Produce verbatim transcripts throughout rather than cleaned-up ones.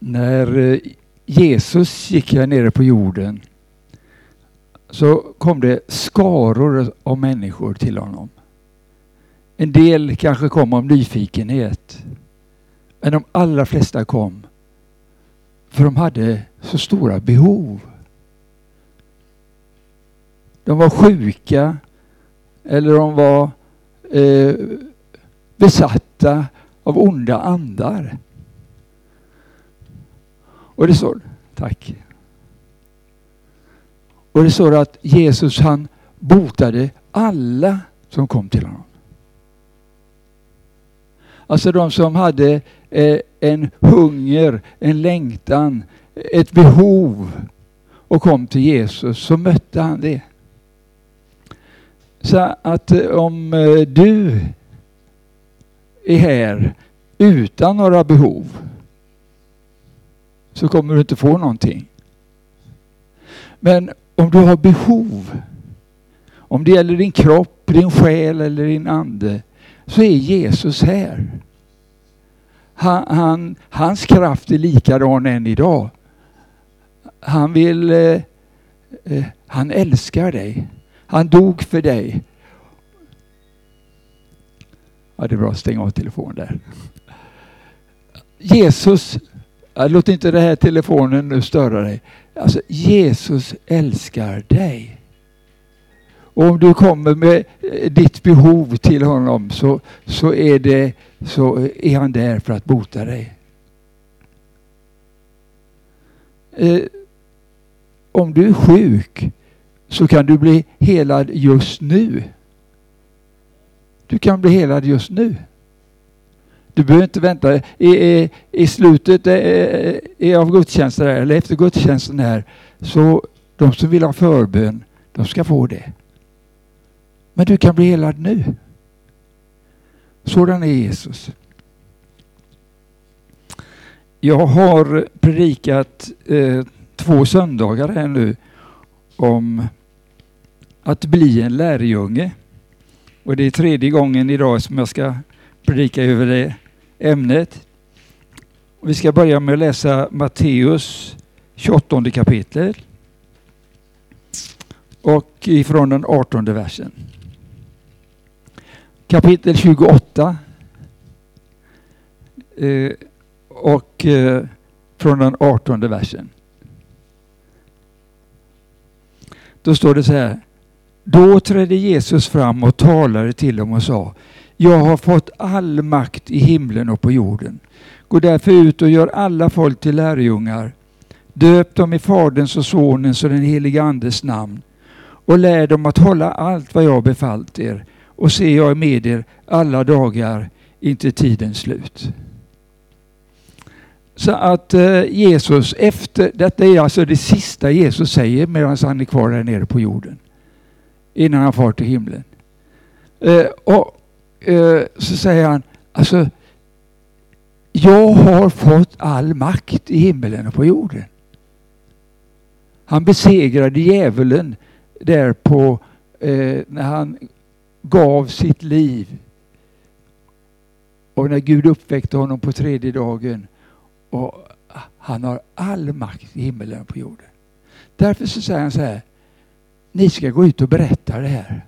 När Jesus gick här nere på jorden så kom det skaror av människor till honom. En del kanske kom av nyfikenhet. Men de allra flesta kom för de hade så stora behov. De var sjuka eller de var eh, besatta av onda andar. Och det står, tack. Och det står att Jesus han botade alla som kom till honom. Alltså de som hade eh, en hunger, en längtan, ett behov och kom till Jesus, så mötte han det. Så att eh, om eh, du är här utan några behov så kommer du inte få någonting. Men om du har behov, om det gäller din kropp, din själ eller din ande, så är Jesus här. Han, han, hans kraft är likadan än idag. Han vill, eh, eh, han älskar dig. Han dog för dig. Ja, det är bra att stänga av telefonen där. Jesus, låt inte det här telefonen nu störa dig. Alltså, Jesus älskar dig. Och om du kommer med ditt behov till honom så, så, är det, så är han där för att bota dig. Eh, om du är sjuk så kan du bli helad just nu. Du kan bli helad just nu. Du behöver inte vänta. I, i, i slutet är, är av gudstjänsten här, eller efter gudstjänsten här, så de som vill ha förbön, de ska få det. Men du kan bli helad nu. Sådan är Jesus. Jag har predikat eh, två söndagar här nu om att bli en lärjunge. Och det är tredje gången idag som jag ska predika över det ämnet. Vi ska börja med att läsa Matteus tjugoåttonde kapitel. Och ifrån den artonde versen. Kapitel tjugoåtta. Eh, och eh, från den artonde versen. Då står det så här. Då trädde Jesus fram och talade till dem och sa: Jag har fått all makt i himlen och på jorden. Gå därför ut och gör alla folk till lärjungar. Döp dem i Faderns och Sonens och den heliga Andes namn. Och lär dem att hålla allt vad jag befallt er. Och se, jag är med er alla dagar intill tidens slut. Så att eh, Jesus efter, detta är alltså det sista Jesus säger medan han är kvar där nere på jorden. Innan han far till himlen. Eh, och eh, så säger han, alltså, jag har fått all makt i himlen och på jorden. Han besegrade djävulen där på, eh, när han gav sitt liv. Och när Gud uppväckte honom på tredje dagen. Och han har all makt i himlen och på jorden. Därför så säger han så här: ni ska gå ut och berätta det här.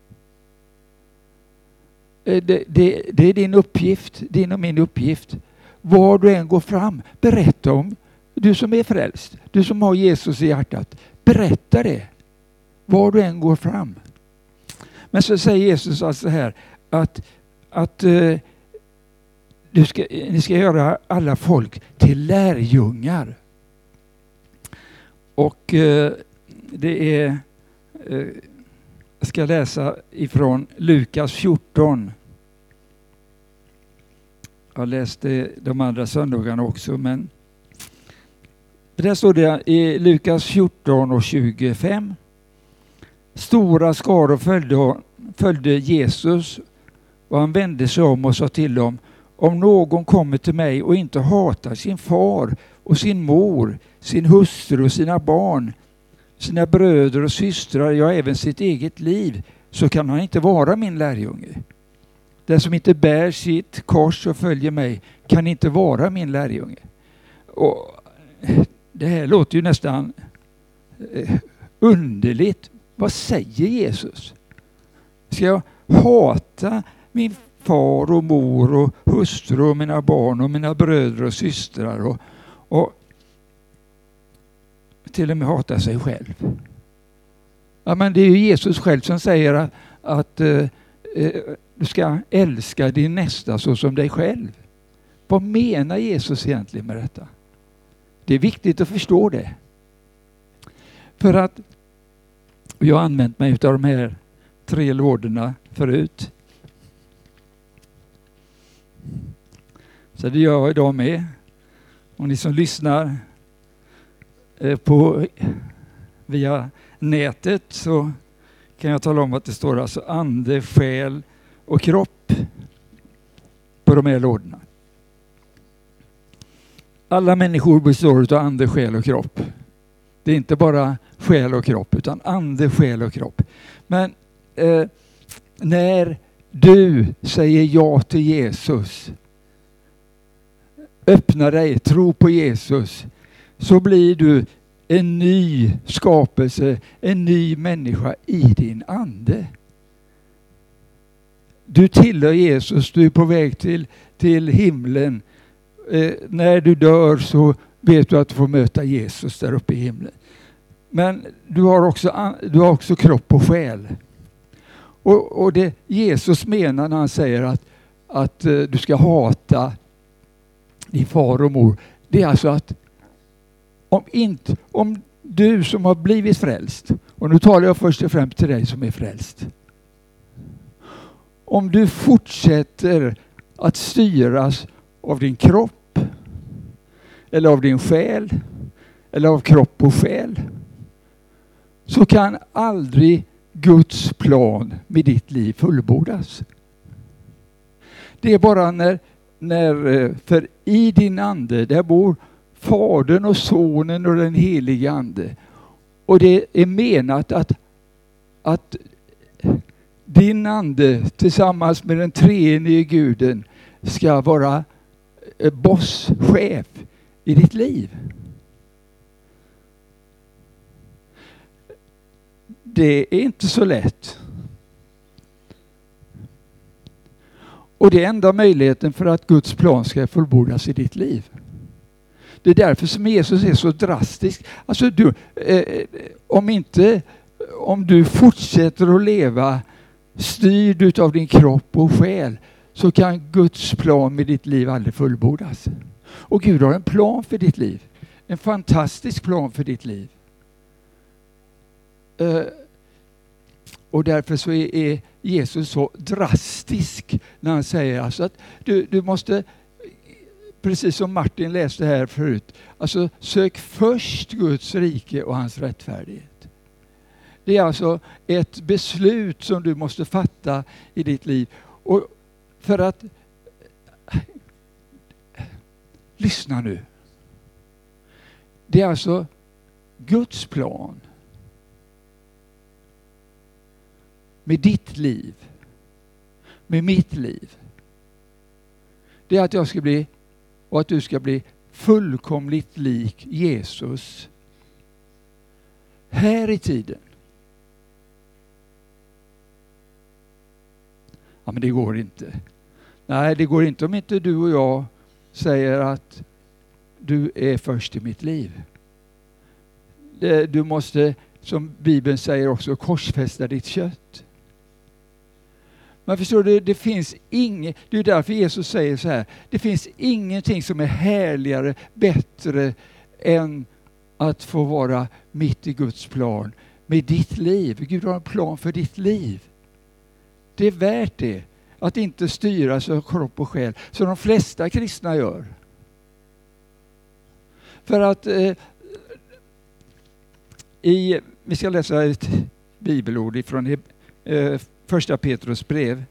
Det, det, det är din uppgift, din och min uppgift. Var du än går fram, berätta om, du som är frälst, du som har Jesus i hjärtat, berätta det. Var du än går fram. Men så säger Jesus alltså här att, att uh, du ska, ni ska göra alla folk till lärjungar. Och uh, det är, uh, jag ska läsa ifrån Lukas fjorton. Jag läste de andra söndagarna också, men där står det i Lukas fjorton och tjugofem. Stora skaror följde, följde Jesus och han vände sig om och sa till dem: om någon kommer till mig och inte hatar sin far och sin mor, sin hustru och sina barn, sina bröder och systrar, ja även sitt eget liv, så kan han inte vara min lärjunge. Den som inte bär sitt kors och följer mig kan inte vara min lärjunge. Och det här låter ju nästan eh, underligt. Vad säger Jesus? Ska jag hata min far och mor och hustru och mina barn och mina bröder och systrar och, och till och med hata sig själv? Ja, men det är ju Jesus själv som säger att, att eh, du ska älska din nästa så som dig själv. Vad menar Jesus egentligen med detta? Det är viktigt att förstå det. För att jag har använt mig av de här tre lådorna förut. Så det gör jag idag med. Och ni som lyssnar på via nätet så kan jag tala om att det står alltså ande, själ och kropp på de här lådorna. Alla människor består av ande, själ och kropp. Det är inte bara själ och kropp utan ande, själ och kropp. Men eh, när du säger ja till Jesus, öppna dig, tro på Jesus, så blir du en ny skapelse, en ny människa i din ande. Du tillhör Jesus, du är på väg till, till himlen. Eh, när du dör så vet du att du får möta Jesus där uppe i himlen. Men du har också, du har också kropp och själ. Och, och det Jesus menar när han säger att, att eh, du ska hata din far och mor, det är alltså att om, inte, om du som har blivit frälst, och nu talar jag först och främst till dig som är frälst. Om du fortsätter att styras av din kropp eller av din själ eller av kropp och själ, så kan aldrig Guds plan med ditt liv fullbordas. Det är bara när, när för i din ande där bor Fadern och Sonen och den helige ande. Och det är menat att, att din ande tillsammans med den treenige Guden ska vara boss, chef i ditt liv. Det är inte så lätt. Och det är enda möjligheten för att Guds plan ska fullbordas i ditt liv. Det är därför som Jesus är så drastisk. Alltså du, eh, om inte, om du fortsätter att leva styrd av din kropp och själ, så kan Guds plan med ditt liv aldrig fullbordas. Och Gud har en plan för ditt liv. En fantastisk plan för ditt liv. Eh, och därför så är, är Jesus så drastisk när han säger alltså att du, du måste, precis som Martin läste här förut, alltså sök först Guds rike och hans rättfärdighet. Det är alltså ett beslut som du måste fatta i ditt liv. Och för att, lyssna nu. Det är alltså Guds plan med ditt liv, med mitt liv. Det är att jag ska bli och att du ska bli fullkomligt lik Jesus här i tiden. Ja, men det går inte. Nej, det går inte om inte du och jag säger att du är först i mitt liv. Du måste, som Bibeln säger också, korsfästa ditt kött. Men förstår du, det finns inget, det är därför Jesus säger så här, det finns ingenting som är härligare, bättre än att få vara mitt i Guds plan med ditt liv. Gud har en plan för ditt liv. Det är värt det, att inte styras av kropp och själ, som de flesta kristna gör. För att eh, i, vi ska läsa ett bibelord från eh, första Petrus brev.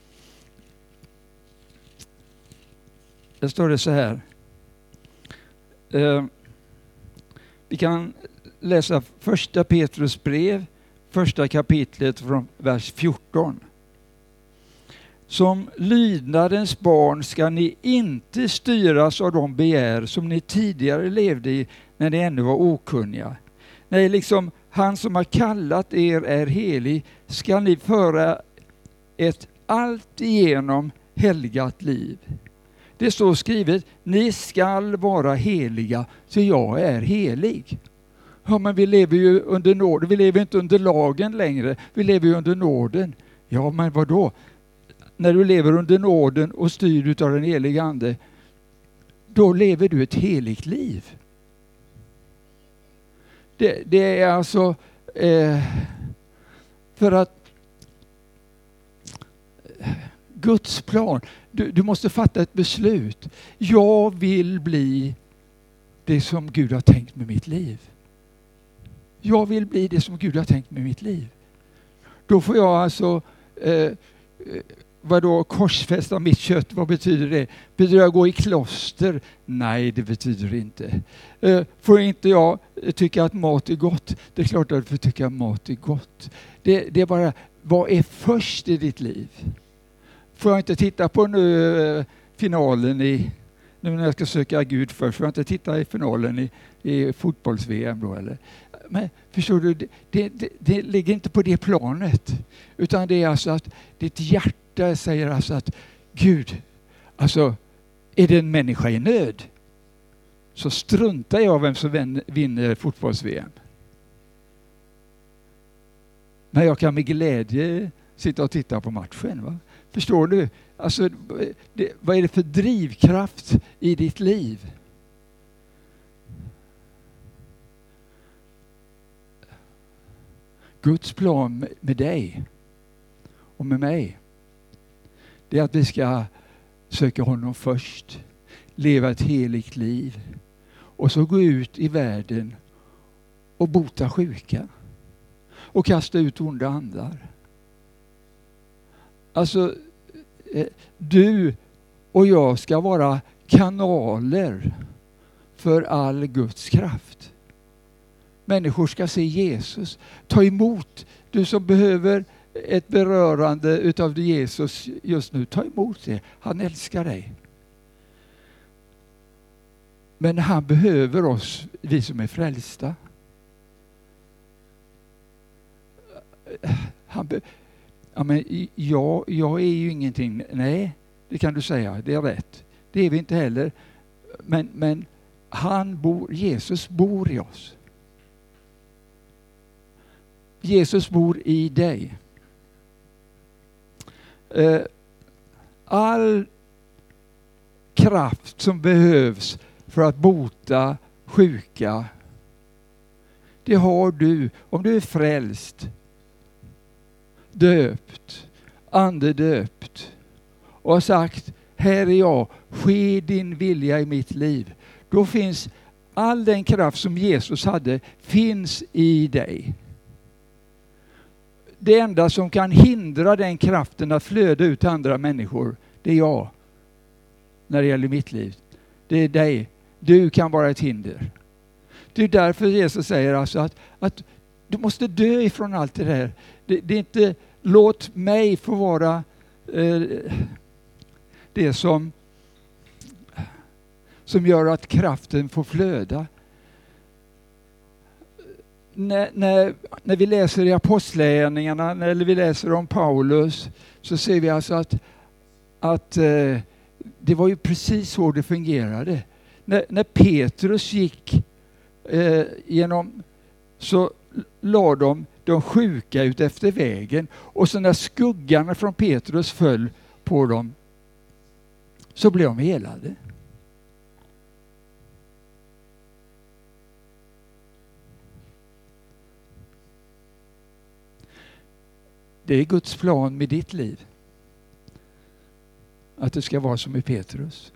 Där står det så här. Eh, vi kan läsa första Petrus brev, första kapitlet från vers fjorton. Som lydnadens barn ska ni inte styras av de begär som ni tidigare levde i när ni ännu var okunniga. Nej, liksom han som har kallat er är helig ska ni föra ett allt igenom helgat liv. Det står skrivet, ni skall vara heliga så jag är helig. Ja, men vi lever ju under nåden, vi lever inte under lagen längre, vi lever ju under nåden. Ja, men vad då? När du lever under nåden och styr av den heliga ande, då lever du ett heligt liv. Det, det är alltså eh, för att Guds plan, du, du måste fatta ett beslut. Jag vill bli det som Gud har tänkt med mitt liv. Jag vill bli det som Gud har tänkt med mitt liv. Då får jag alltså eh, vadå, korsfästa mitt kött, vad betyder det? Betyder jag gå i kloster? Nej, det betyder det inte. Eh, får inte jag tycka att mat är gott? Det är klart att du får tycka att mat är gott. Det, det är bara, vad är först i ditt liv? Får jag inte titta på nu eh, finalen i, nu när jag ska söka Gud först, får jag inte titta i finalen i, i fotbolls-V M då eller? Men förstår du, det, det, det ligger inte på det planet, utan det är alltså att ditt hjärta säger alltså att Gud, alltså är det en människa i nöd så struntar jag vem som vinner fotbolls-V M. Men jag kan med glädje sitta och titta på matchen, va? Förstår du? Alltså, det, vad är det för drivkraft i ditt liv? Guds plan med dig och med mig, det är att vi ska söka honom först, leva ett heligt liv och så gå ut i världen och bota sjuka och kasta ut onda andar. Alltså, du och jag ska vara kanaler för all Guds kraft. Människor ska se Jesus. Ta emot, du som behöver ett berörande utav Jesus just nu, ta emot det. Han älskar dig. Men han behöver oss, vi som är frälsta. Han be- ja, men jag, jag är ju ingenting. Nej, det kan du säga. Det är rätt. Det är vi inte heller. Men, men han bor, Jesus bor i oss. Jesus bor i dig. Eh, all kraft som behövs för att bota sjuka, det har du om du är frälst, döpt, andedöpt och har sagt, här är jag, ske din vilja i mitt liv. Då finns all den kraft som Jesus hade finns i dig. Det enda som kan hindra den kraften att flöda ut till andra människor, det är jag. När det gäller mitt liv. Det är dig. Du kan vara ett hinder. Det är därför Jesus säger alltså att, att du måste dö ifrån allt det där. Det, det är inte, låt mig få vara eh, det som, som gör att kraften får flöda. När, när, när vi läser i apostlagärningarna, när vi läser om Paulus, så ser vi alltså att, att eh, det var ju precis så det fungerade. När, när Petrus gick eh, genom, så la de de sjuka ut efter vägen, och så när skuggarna från Petrus föll på dem så blev de helade. Det är Guds plan med ditt liv. Att det ska vara som i Petrus.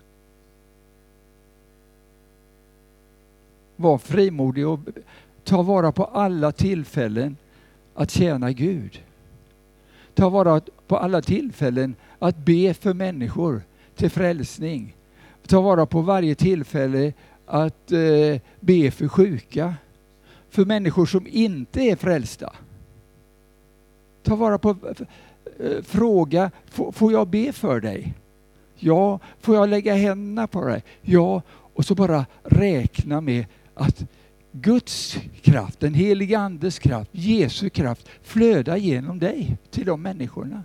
Var frimodig och ta vara på alla tillfällen att tjäna Gud. Ta vara på alla tillfällen att be för människor till frälsning. Ta vara på varje tillfälle att eh, be för sjuka. För människor som inte är frälsta. Ta vara på äh, fråga, får jag be för dig? Ja. Får jag lägga händerna på dig? Ja. Och så bara räkna med att Guds kraft, den heliga andes kraft, Jesu kraft flödar genom dig till de människorna.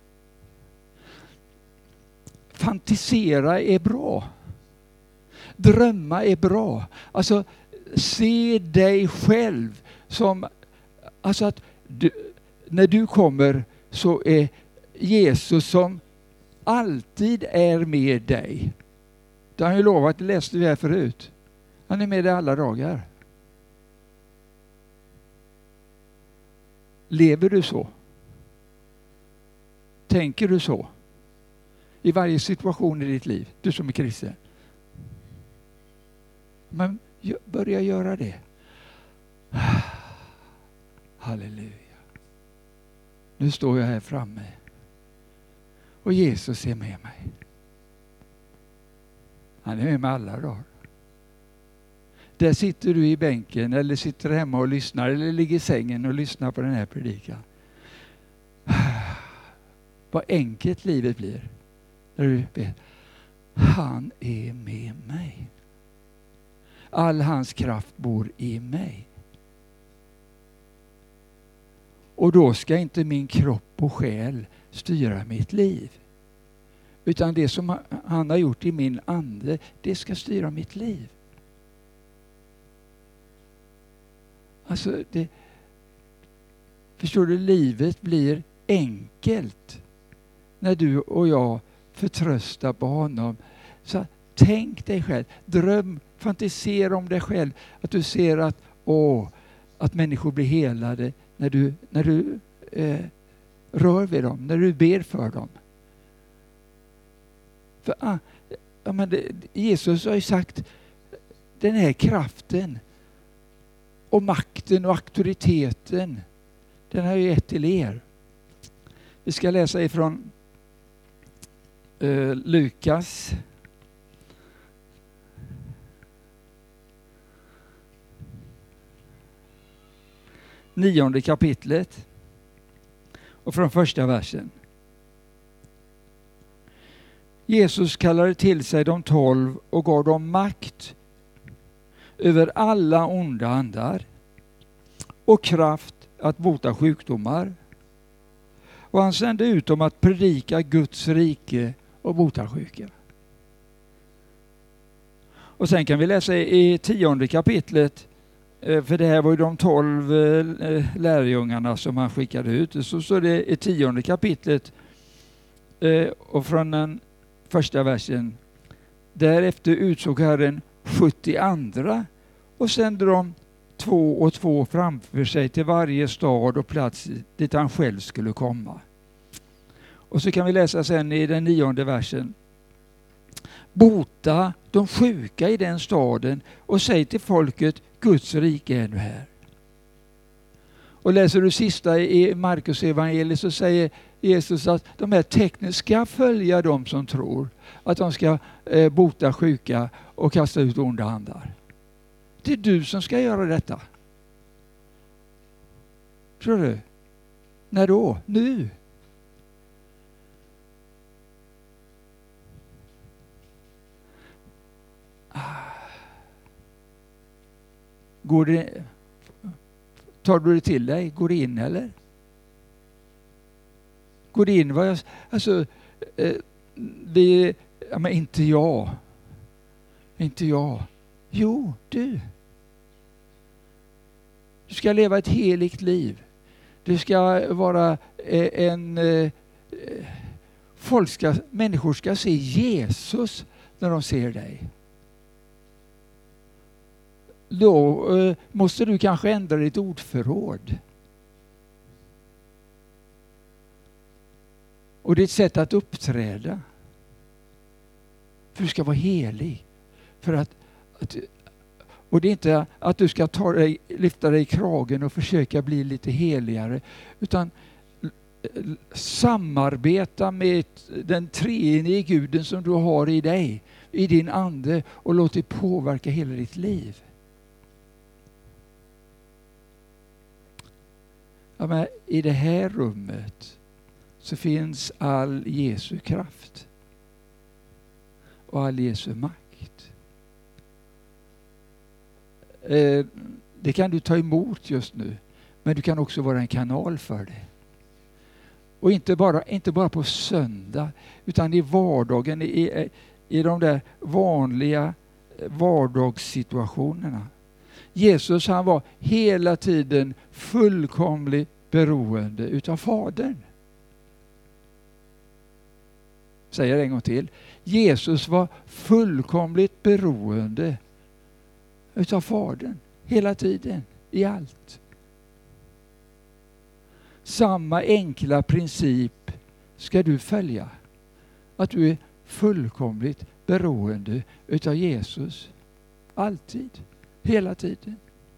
Fantisera är bra. Drömma är bra. Alltså se dig själv som, alltså att du, när du kommer så är Jesus som alltid är med dig. Det har han ju lovat, det läste vi här förut. Han är med dig alla dagar. Lever du så? Tänker du så? I varje situation i ditt liv, du som är kristen. Men börja göra det. Halleluja. Nu står jag här framme. Och Jesus är med mig. Han är med mig alla dagar. Där sitter du i bänken eller sitter hemma och lyssnar eller ligger i sängen och lyssnar på den här predikan. Vad enkelt livet blir. När du vet, han är med mig. All hans kraft bor i mig. Och då ska inte min kropp och själ styra mitt liv. Utan det som han har gjort i min ande, det ska styra mitt liv. Alltså, det, förstår du, livet blir enkelt när du och jag förtröstar på honom. Så tänk dig själv, dröm, fantisera om dig själv. Att du ser att, åh, att människor blir helade när du, när du eh, rör vid dem, när du ber för dem. För ah, ja, men det, Jesus har ju sagt, den här kraften och makten och auktoriteten, den har jag gett till er. Vi ska läsa ifrån eh, Lukas nionde kapitlet och från första versen. Jesus kallade till sig de tolv och gav dem makt över alla onda andar och kraft att bota sjukdomar. Och han sände ut dem att predika Guds rike och bota sjuka. Och sen kan vi läsa i tionde kapitlet, för det här var ju de tolv lärjungarna som han skickade ut. Så står det i tionde kapitlet och från den första versen. Därefter utsåg Herren sjuttio andra och sände dem två och två framför sig till varje stad och plats dit han själv skulle komma. Och så kan vi läsa sen i den nionde versen. Bota de sjuka i den staden och säg till folket, Guds rike är nu här. Och läser du sista i Markus evangeliet så säger Jesus att de här tecknen ska följa de som tror. Att de ska eh, bota sjuka och kasta ut onda andar. Det är du som ska göra detta. Tror du? När då? Nu. Går det, tar du det till dig? Går det in eller? Går det in? Vad jag, alltså, eh, vi, ja, men inte jag. Inte jag. Jo, du. Du ska leva ett heligt liv. Du ska vara eh, en... Eh, folk ska, människor ska se Jesus när de ser dig. Då eh, måste du kanske ändra ditt ordförråd. Och ditt sätt att uppträda. För du ska vara helig. För att, att, och det är inte att du ska ta dig, lyfta dig i kragen och försöka bli lite heligare. Utan samarbeta med den treenige Guden som du har i dig. I din ande. Och låt det påverka hela ditt liv. Ja, men i det här rummet så finns all Jesu kraft och all Jesu makt. Eh, det kan du ta emot just nu, men du kan också vara en kanal för det. Och inte bara, inte bara på söndag, utan i vardagen, i, i de där vanliga vardagssituationerna. Jesus, han var hela tiden fullkomligt beroende utav Fadern. Säger en gång till. Jesus var fullkomligt beroende utav Fadern hela tiden, i allt. Samma enkla princip ska du följa. Att du är fullkomligt beroende utav Jesus. Alltid. Hela tiden.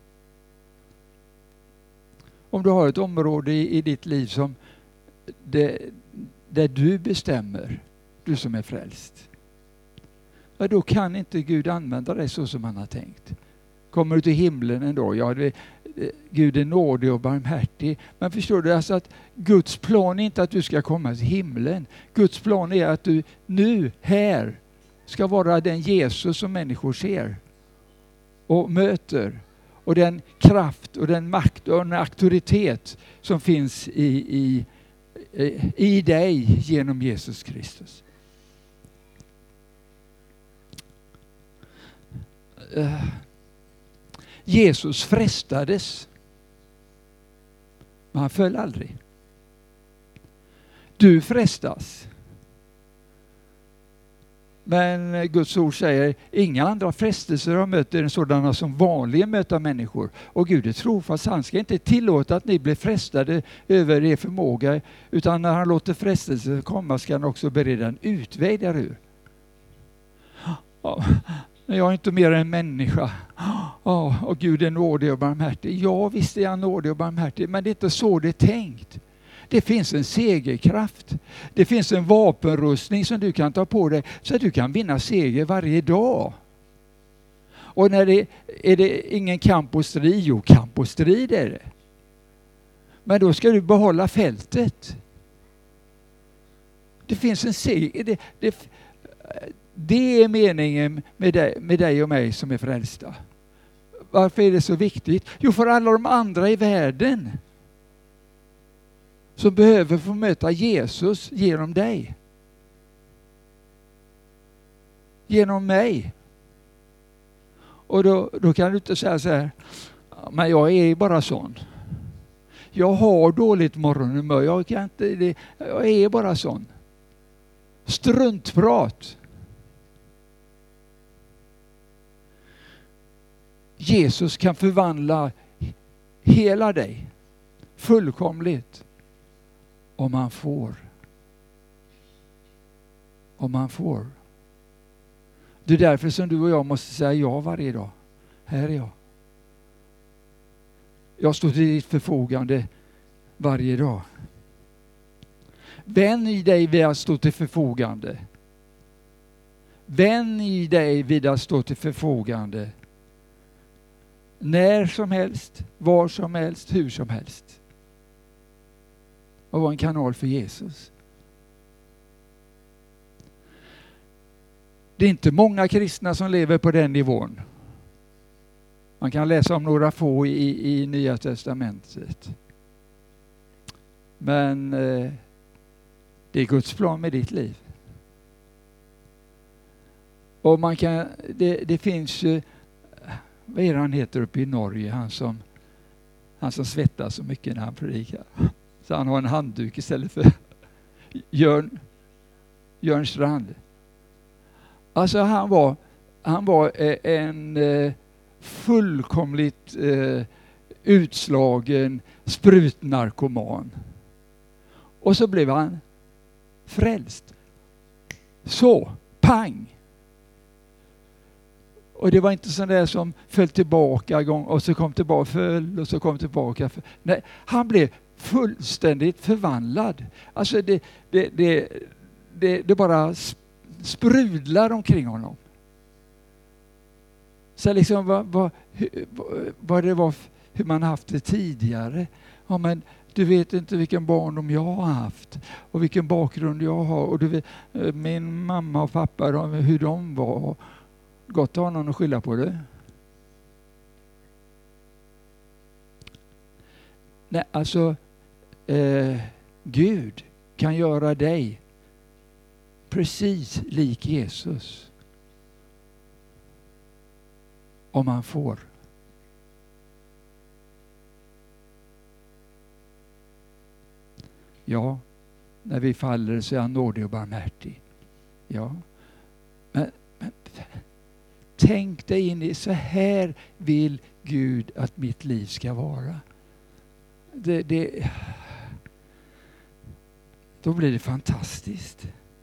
Om du har ett område i, i ditt liv som det, där du bestämmer, du som är frälst. Ja, då kan inte Gud använda dig så som han har tänkt. Kommer du till himlen ändå? Ja, det, det, Gud är nådig och barmhärtig. Men förstår du alltså att Guds plan är inte att du ska komma till himlen. Guds plan är att du nu, här, ska vara den Jesus som människor ser och möter. Och den kraft och den makt och den auktoritet som finns i, i, i dig genom Jesus Kristus. Uh. Jesus frestades, men han föll aldrig. Du frestas. Men Guds ord säger, inga andra frestelser har mött er än sådana som vanligen möter människor. Och Gud är trofast, han ska inte tillåta att ni blir frestade över er förmåga, utan när han låter frestelser komma ska han också bereda en utväg därur. Ja. Jag är inte mer än människa. Oh, och Gud är nådig och barmhärtig. Ja, visst är han nådig och barmhärtig, men det är inte så det är tänkt. Det finns en segerkraft. Det finns en vapenrustning som du kan ta på dig så att du kan vinna seger varje dag. Och när det är det ingen kamp och strid, jo, kamp och strid är det. Men då ska du behålla fältet. Det finns en seger. Det, det, Det är meningen med dig, med dig och mig som är frälsta. Varför är det så viktigt? Jo, för alla de andra i världen som behöver få möta Jesus genom dig. Genom mig. Och då, då kan du inte säga så här, men jag är bara sån. Jag har dåligt morgonhumör, jag kan inte, det, jag är bara sån. Struntprat. Jesus kan förvandla hela dig fullkomligt om han får. Om han får. Det är därför som du och jag måste säga ja varje dag. Här är jag. Jag står till ditt förfogande varje dag. Vänj dig vid att stå till förfogande. Vänj dig vid att stå till förfogande. När som helst, var som helst, hur som helst. Och vara en kanal för Jesus. Det är inte många kristna som lever på den nivån. Man kan läsa om några få i, i Nya Testamentet. Men eh, det är Guds plan med ditt liv. Och man kan, det, det finns ju, vad är det han heter uppe i Norge, han som, han som svettas så mycket när han predikar. Så han har en handduk istället för Jörn, Jörn Strand. Alltså han var, han var en eh, fullkomligt eh, utslagen sprutnarkoman. Och så blev han frälst. Så, pang! Och det var inte sån där som föll tillbaka gång och så kom tillbaka, föll och så kom tillbaka. Nej, han blev fullständigt förvandlad. Alltså det, det, det, det, det bara sprudlar omkring honom. Så liksom vad, vad, vad det var, hur man haft det tidigare. Ja, men Du vet inte vilken barndom jag har haft och vilken bakgrund jag har. Och du vet, min mamma och pappa, de, hur de var. Gott att ha någon att skylla på det. Nej, alltså eh, Gud kan göra dig precis lik Jesus. Om han får. Ja, när vi faller så är han nådig och barmhärtig. Ja, men, men tänk dig in i, så här vill Gud att mitt liv ska vara. Det, det, då blir det fantastiskt.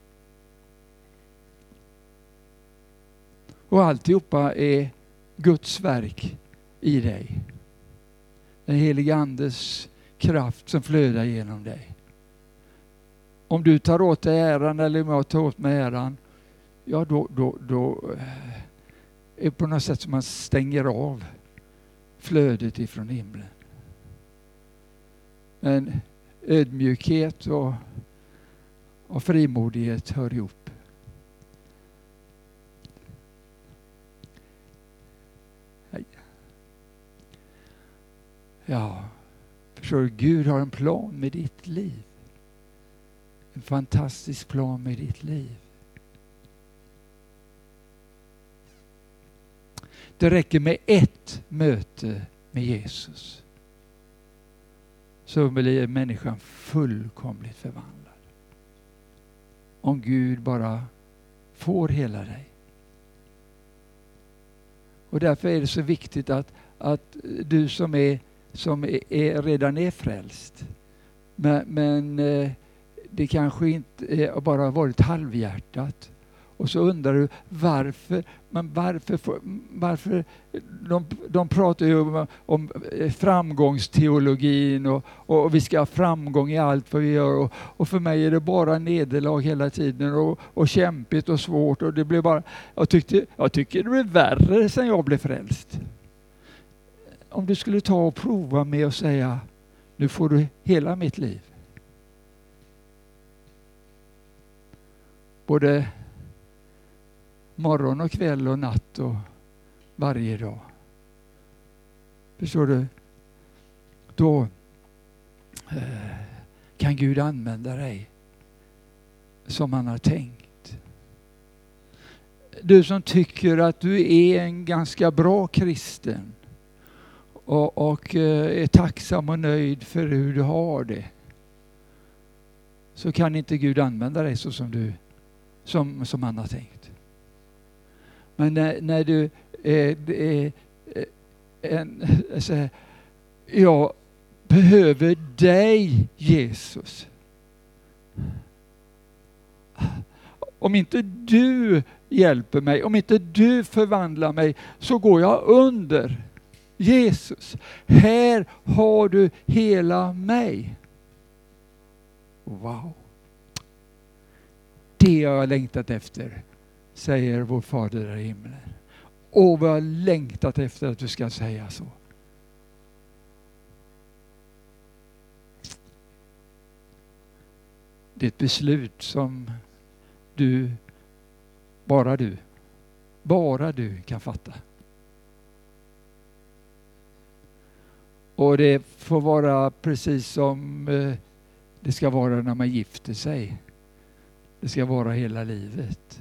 Och alltihopa är Guds verk i dig. Den heliga andes kraft som flödar genom dig. Om du tar åt dig äran eller om jag tar åt mig äran, ja då, då, då är det på något sätt som man stänger av flödet ifrån himlen. Men ödmjukhet och, och frimodighet hör ihop. Ja, förstår du, Gud har en plan med ditt liv. En fantastisk plan med ditt liv. Det räcker med ett möte med Jesus. Så blir människan fullkomligt förvandlad. Om Gud bara får hela dig. Och därför är det så viktigt att, att du som är som är, är, redan är frälst. Men, men eh, det kanske inte eh, bara har varit halvhjärtat. Och så undrar du varför, men varför, varför de, de pratar ju om, om framgångsteologin och, och vi ska ha framgång i allt vad vi gör. Och, och för mig är det bara nederlag hela tiden och, och kämpigt och svårt. Och det blir bara, jag, tyckte, jag tycker det blir värre sen jag blev frälst. Om du skulle ta och prova med och säga, nu får du hela mitt liv. Både morgon och kväll och natt och varje dag. Förstår du? Då eh, kan Gud använda dig som han har tänkt. Du som tycker att du är en ganska bra kristen och, och eh, är tacksam och nöjd för hur du har det, så kan inte Gud använda dig så som du som, som han har tänkt. Men när, när du är, är en, alltså, jag behöver dig, Jesus. Om inte du hjälper mig, om inte du förvandlar mig, så går jag under. Jesus, här har du hela mig. Wow. Det har jag längtat efter, säger vår Fader där i himlen. Och vad jag har längtat efter att du ska säga så. Det är ett beslut som du, bara du, bara du kan fatta. Och det får vara precis som eh, det ska vara när man gifter sig. Det ska vara hela livet.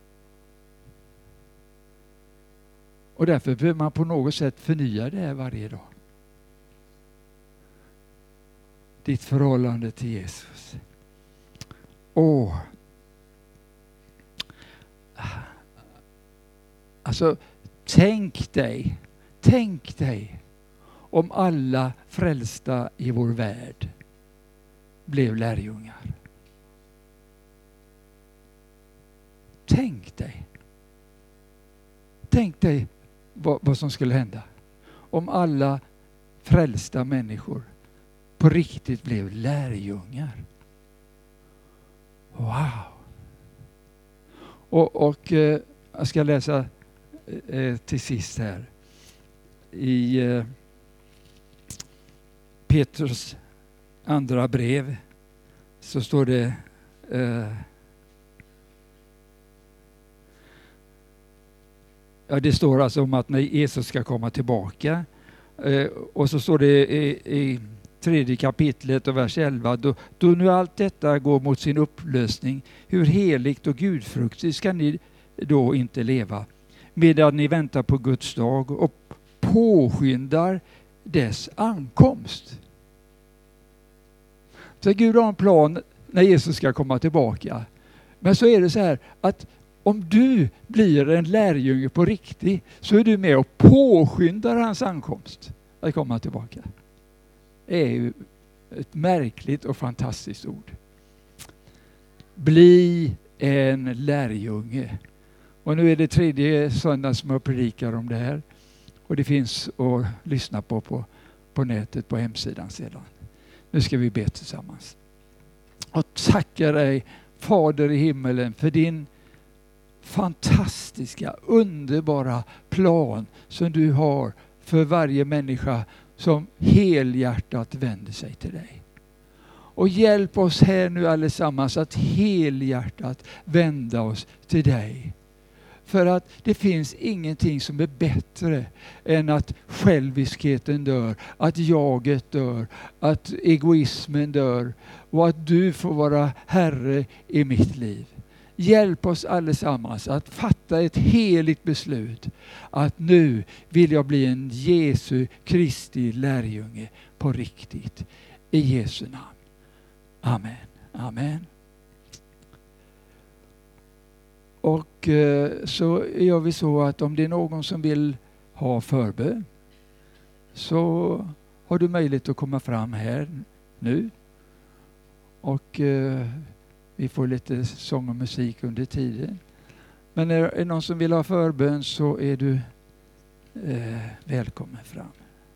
Och därför behöver man på något sätt förnya det här varje dag. Ditt förhållande till Jesus. Åh. Alltså, tänk dig, tänk dig om alla frälsta i vår värld blev lärjungar. Tänk dig. Tänk dig vad, vad som skulle hända om alla frälsta människor på riktigt blev lärjungar. Wow. Och, och eh, jag ska läsa eh, till sist här i eh, Petrus andra brev så står det eh, ja, det står alltså om att när Jesus ska komma tillbaka eh, och så står det i, i tredje kapitlet och vers elva, då, då nu allt detta går mot sin upplösning, hur heligt och gudfruktigt ska ni då inte leva, medan ni väntar på Guds dag och påskyndar dess ankomst. Så Gud har en plan när Jesus ska komma tillbaka. Men så är det så här att om du blir en lärjunge på riktigt så är du med och påskyndar hans ankomst att komma tillbaka. Det är ju ett märkligt och fantastiskt ord. Bli en lärjunge. Och nu är det tredje söndagen som jag predikar om det här. Och det finns att lyssna på, på på nätet på hemsidan sedan. Nu ska vi be tillsammans. Och tacka dig, Fader i himmelen, för din fantastiska, underbara plan som du har för varje människa som helhjärtat vänder sig till dig. Och hjälp oss här nu allesammans att helhjärtat vända oss till dig. För att det finns ingenting som är bättre än att själviskheten dör, att jaget dör, att egoismen dör och att du får vara Herre i mitt liv. Hjälp oss allesammans att fatta ett heligt beslut att nu vill jag bli en Jesu Kristi lärjunge på riktigt. I Jesu namn. Amen. Amen. Och så gör vi så att om det är någon som vill ha förbön så har du möjlighet att komma fram här nu. Och eh, vi får lite sång och musik under tiden. Men är det någon som vill ha förbön så är du eh, välkommen fram.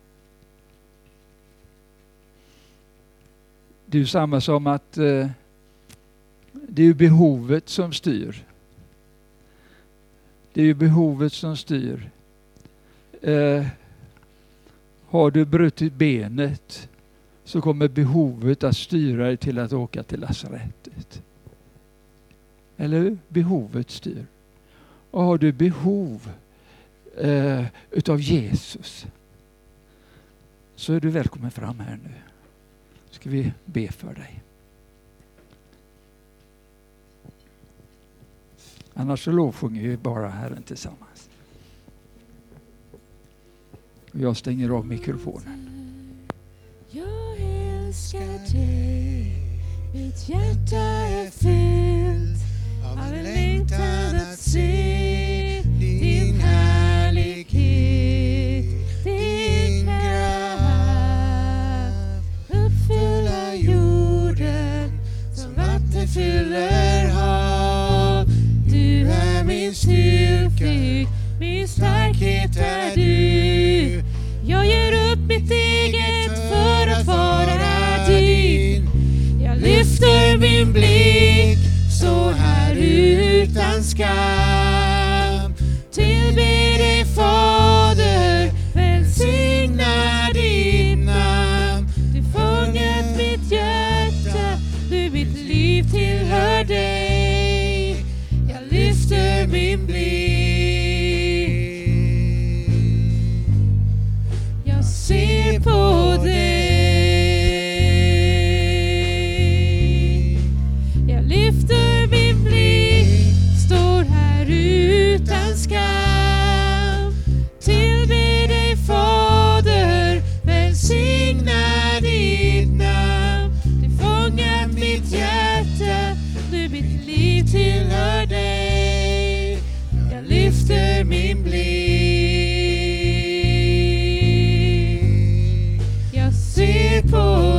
Det är samma som att eh, det är behovet som styr. Det är ju behovet som styr. Eh, har du brutit benet så kommer behovet att styra dig till att åka till lasarettet. Eller hur? Behovet styr. Och har du behov eh, utav Jesus så är du välkommen fram här nu. Ska vi be för dig. Annars så lovsjunger vi bara Herren tillsammans. Och jag stänger av mikrofonen. Jag älskar dig, mitt hjärta är fyllt av en längtan att se din härlighet, din kraft uppfylla jorden som vatten fyller hav. Du är min styrka, min starkhet är du. Jag ger upp mitt eget för att vara din. Jag lyfter min blick så här utan skam. Tillber dig Fader, välsigna din namn. Du fångat mitt hjärta, du mitt liv tillhör dig. Jag lyfter min blick. Jag ser på dig. Jag lyfter min blick, står här utan skam. Tillber dig Fader, välsigna ditt namn. Du fångar mitt hjärta, du mitt liv tillhör dig. Jag lyfter min blick. Jag ser på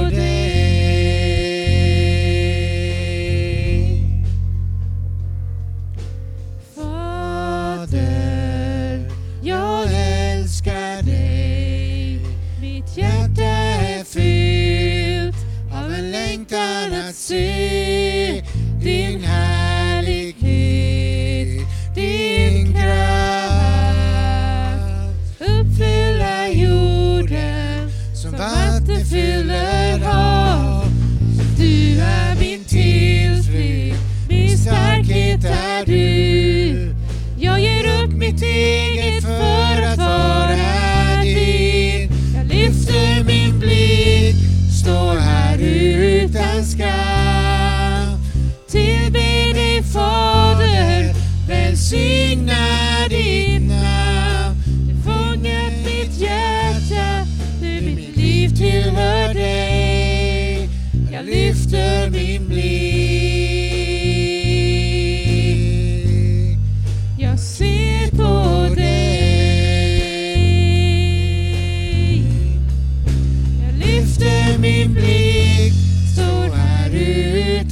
dig. Fader, jag älskar dig. Mitt hjärta är fyllt av en längtan att se din härlighet, din kraft uppfylla jorden som vatten fyller hav.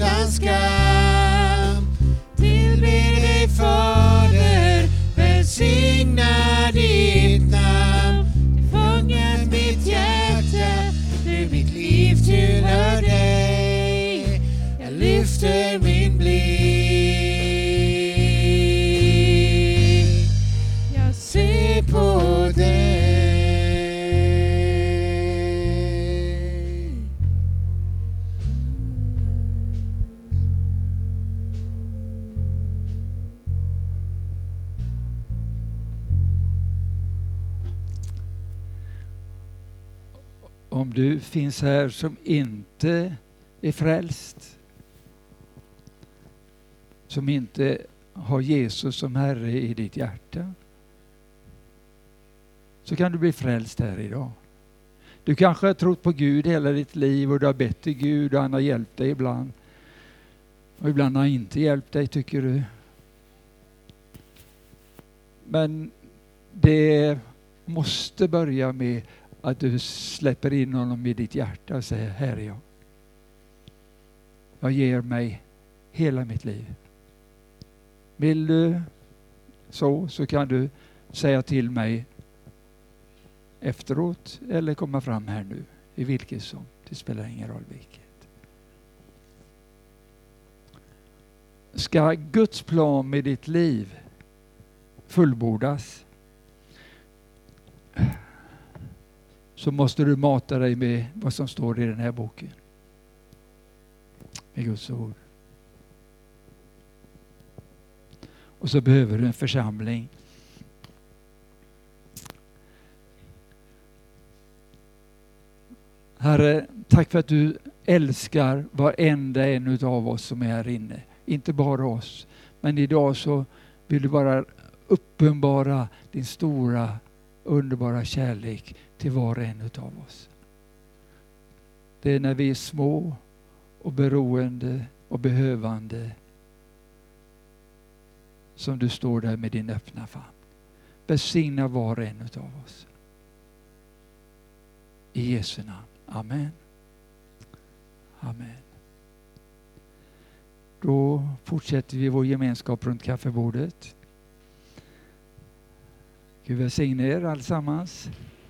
utan skam. Tillber dig Fader, välsigna ditt namn. Du fångar mitt hjärta, du mitt liv tillhör dig. Jag lyfter min blick, jag ser på dig. Om du finns här som inte är frälst, som inte har Jesus som Herre i ditt hjärta, så kan du bli frälst här idag. Du kanske har trott på Gud hela ditt liv och du har bett till Gud och han har hjälpt dig ibland. Och ibland har han inte hjälpt dig, tycker du. Men det måste börja med att du släpper in honom i ditt hjärta och säger: här är jag. Jag ger mig hela mitt liv. Vill du så, så kan du säga till mig efteråt eller komma fram här nu. I vilket som. Det spelar ingen roll vilket. Ska Guds plan med ditt liv fullbordas, så måste du mata dig med vad som står i den här boken. Med Guds ord. Och så behöver du en församling. Herre, tack för att du älskar varenda en av oss som är här inne. Inte bara oss. Men idag så vill du bara uppenbara din stora, underbara kärlek till var och en av oss. Det är när vi är små och beroende och behövande som du står där med din öppna famn. Välsigna var och en av oss. I Jesu namn. Amen. Amen. Då fortsätter vi vår gemenskap runt kaffebordet. Gud välsigne er allesammans.